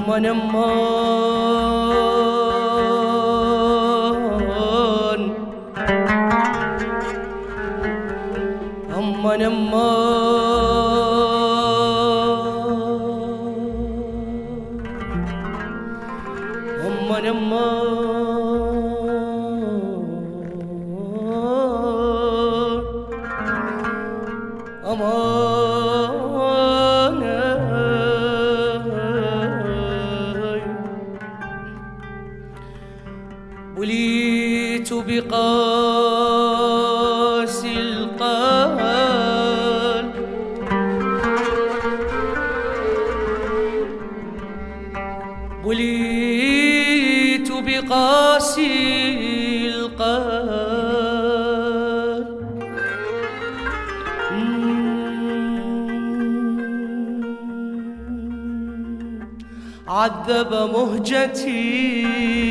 أمان أمان أمان أمان أمان بليت بقاسي القلب بليت بقاسي القلب عذب مهجتي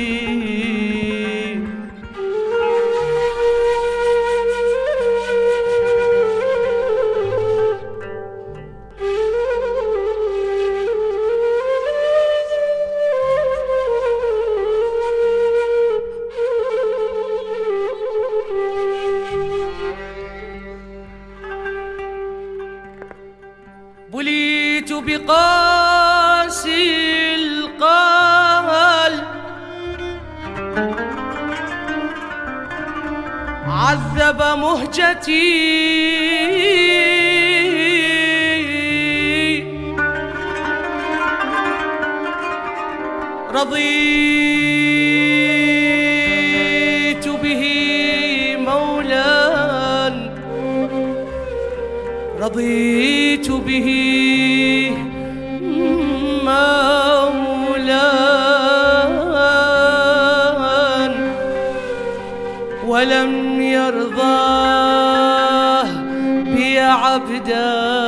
بليت بقاسي القلب عذب مهجتي رضيت به مولا رضيت به مولا ولم يرضاه بي عبدا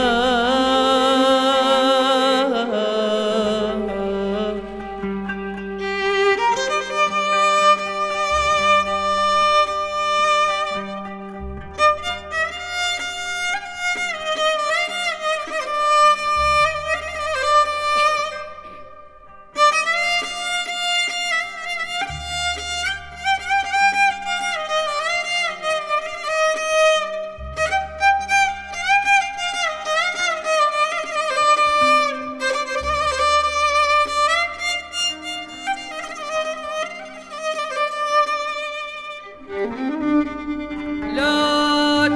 لا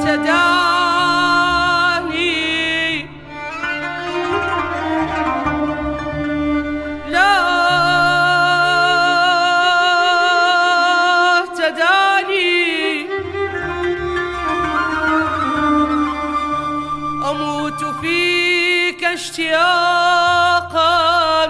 تدعني لا تدعني أموت فيك اشتياقا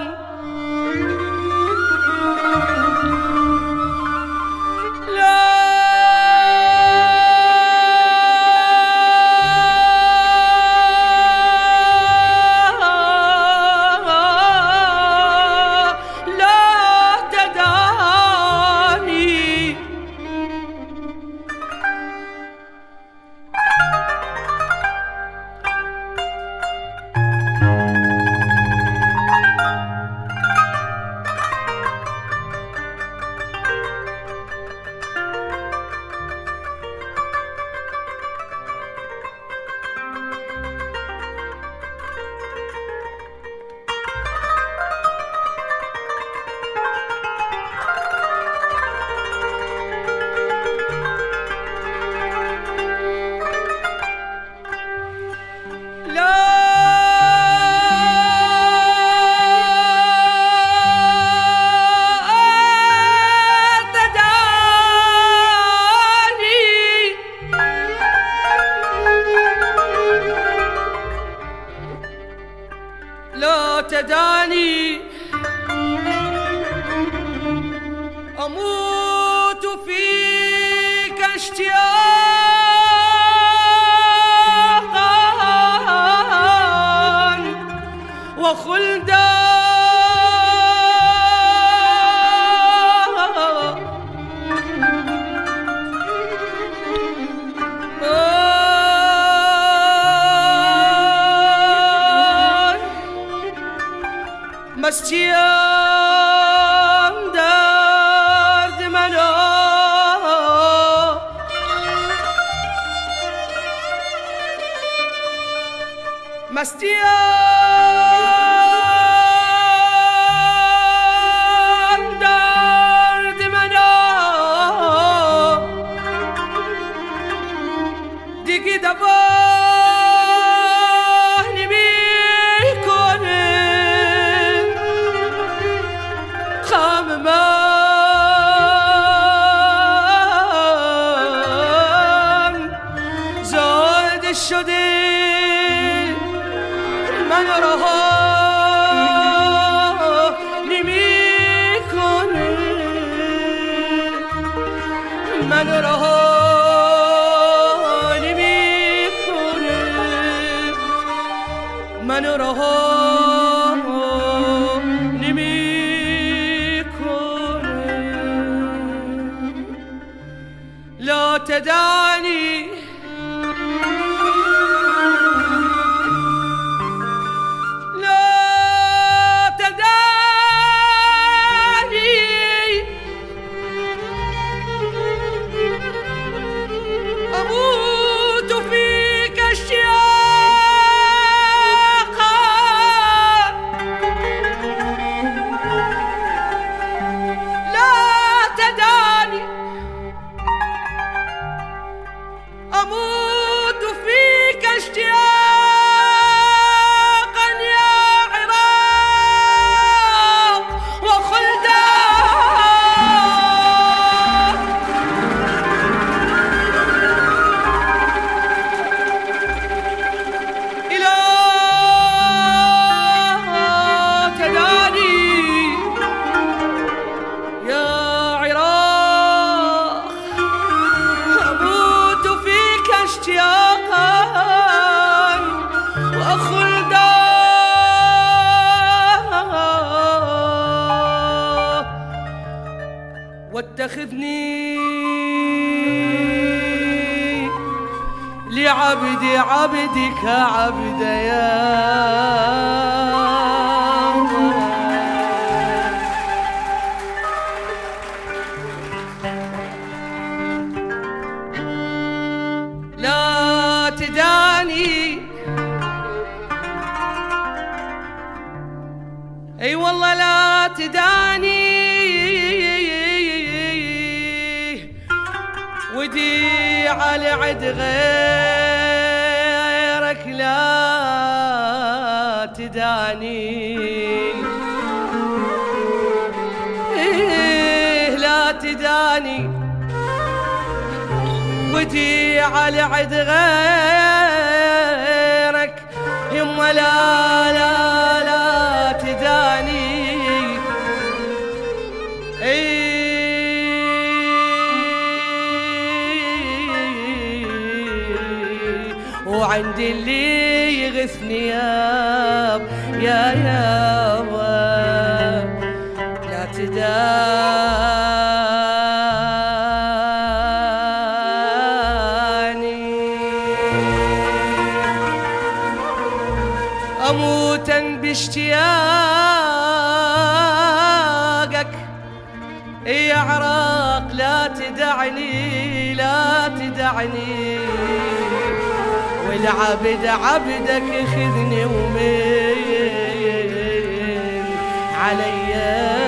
لا تدعني أموت فيك اشتياقا وخلدا مستيان درد منو مستيان درد منو دیگه دوا نمیکنه خم من زاده شده من رها نمیکنه من رها نمیکنه من رها نمیکنه لا تدعني أموت فيك اشتياقا يا عراق وخلدا إلى تداني يا عراق اشتياقا وخلدا واتخذني لعبد عبدك عبد يا لا تداني اي والله لا تداني ودي على عد غيرك لا تداني لا تداني ودي على عد غيرك يما لا لا لا تداني وعندي اللي يغثني يا يابا لا تداني أموتا باشتياقك يا عراق لا تدعني لا تدعني والعبد عبدك خذني ومن عليا